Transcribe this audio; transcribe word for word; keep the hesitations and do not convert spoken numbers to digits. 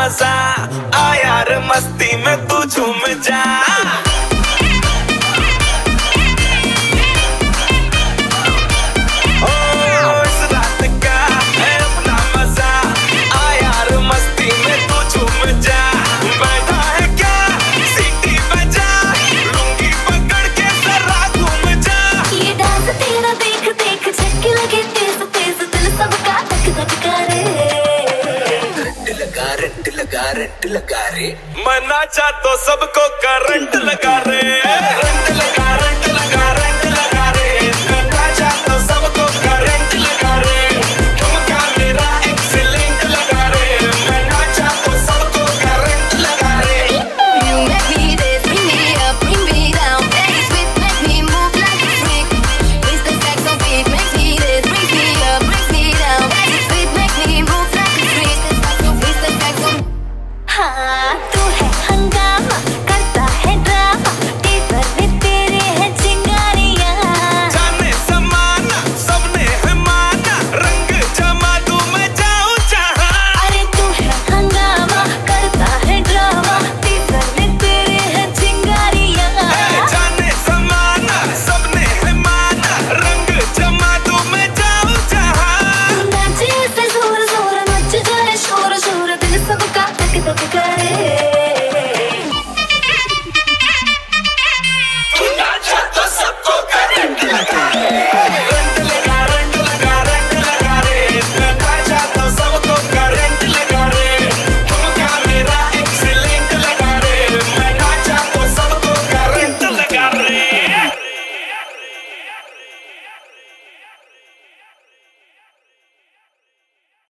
मजा आ यार मस्ती में तू झूम जा। करंट लगा रंट लगा रे मैं नाचा तो सबको करंट लगा रे। रंट लगा रंट लगा रंट लगा रे मैं नाचा तो सबको करंट लगा रे। ठुमका मेरा एक्सीलेंट लगा रे मैं नाचा तो सबको करंट लगा रे। You make me dance, bring me up, bring me down. Very sweet, make me move like a freak. It's the sex on beat, makes me dance, brings me up, brings me down. Very sweet, make me move like a freak. It's the sex on हाँ तू है हंगामा करता है drama teacher भी तेरे है चिंगारियाँ जाने समाना सबने है माना रंग जमा दूं मैं जाऊं जहाँ। अरे तू है हंगामा करता है ड्रामा टीचर भी तेरे है चिंगारियाँ जाने समाना सबने है माना रंग जमा दूं मैं जाऊं जहाँ। नाचे से जोर जोर नच जाए शोर शोर दिल सबका धक धक करे।